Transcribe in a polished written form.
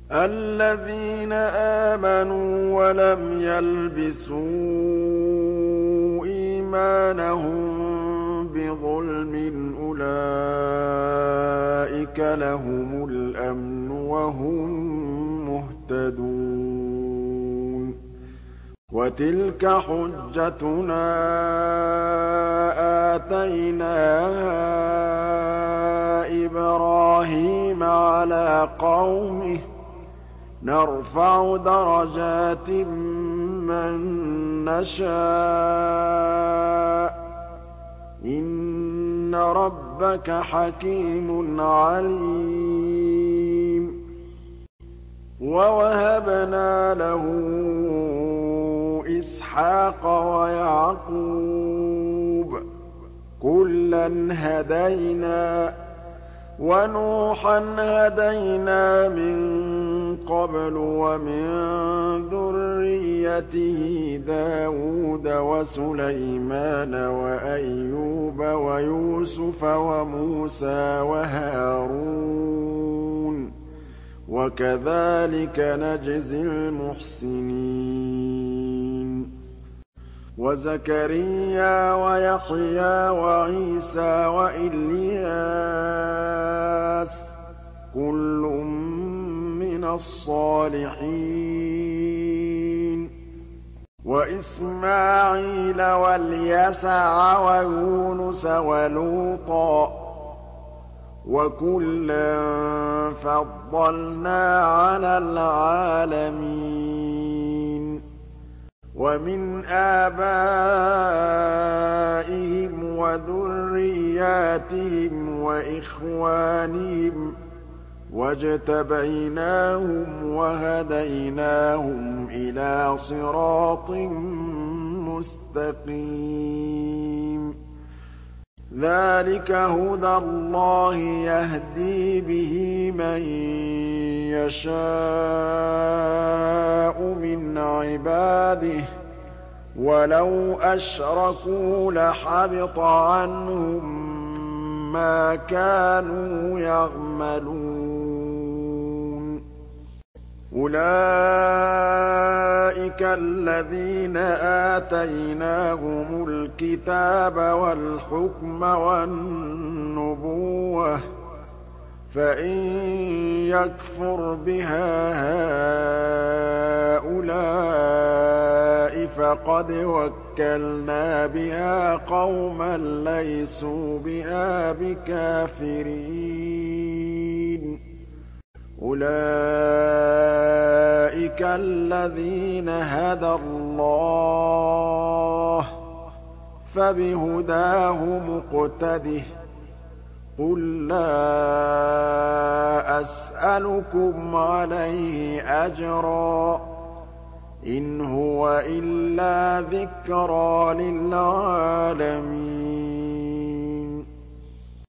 الَّذِينَ آمَنُوا وَلَمْ يَلْبِسُوا إِيمَانَهُم بِظُلْمٍ أُولَٰئِكَ لَهُمُ الْأَمْنُ وَهُم مُّهْتَدُونَ وَتِلْكَ حُجَّتُنَا آتَيْنَاهَا إِبْرَاهِيمَ عَلَىٰ قَوْمِهِ ۚ نَرْفَعُ دَرَجَاتٍ مَّن نَّشَاءُ ۗ إِنَّ رَبَّكَ حَكِيمٌ عَلِيمٌ وَوَهَبْنَا لَهُ إِسْحَاقَ وَيَعْقُوبَ ۚ كُلًّا هَدَيْنَا ۚ وَنُوحًا هَدَيْنَا مِن قَبْلُ ۖ وَمِن ذُرِّيَّتِهِ دَاوُودَ وَسُلَيْمَانَ وَأَيُّوبَ وَيُوسُفَ وَمُوسَىٰ وَهَارُونَ ۚ وَكَذَٰلِكَ نَجْزِي الْمُحْسِنِينَ وَزَكَرِيَّا وَيَحْيَىٰ وَعِيسَىٰ وَإِلْيَاسَ ۖ كُلٌّ مِّنَ الصَّالِحِينَ وَإِسْمَاعِيلَ وَالْيَسَعَ وَيُونُسَ وَلُوطًا ۚ وَكُلًّا فَضَّلْنَا عَلَى الْعَالَمِينَ وَمِنْ آبَائِهِمْ وَذُرِّيَّاتِهِمْ وَإِخْوَانِهِمْ ۖ وَاجْتَبَيْنَاهُمْ وَهَدَيْنَاهُمْ إِلَىٰ صِرَاطٍ مُّسْتَقِيمٍ ذَٰلِكَ هُدَى اللَّهِ يَهْدِي بِهِ مَن يَشَاءُ مِنْ عِبَادِهِ ۚ وَلَوْ أَشْرَكُوا لَحَبِطَ عَنْهُم مَّا كَانُوا يَعْمَلُونَ أُولَٰئِكَ الَّذِينَ آتَيْنَاهُمُ الْكِتَابَ وَالْحُكْمَ وَالنُّبُوَّةَ ۚ فَإِن يَكْفُرْ بِهَا هَٰؤُلَاءِ فَقَدْ وَكَّلْنَا بِهَا قَوْمًا لَّيْسُوا بِهَا بِكَافِرِينَ أُولَٰئِكَ الَّذِينَ هَدَى اللَّهُ ۖ فَبِهُدَاهُ مُقْتَدِهْ ۗ قُل لَّا أَسْأَلُكُمْ عَلَيْهِ أَجْرًا ۖ إِنْ هُوَ إِلَّا ذِكْرَىٰ لِلْعَالَمِينَ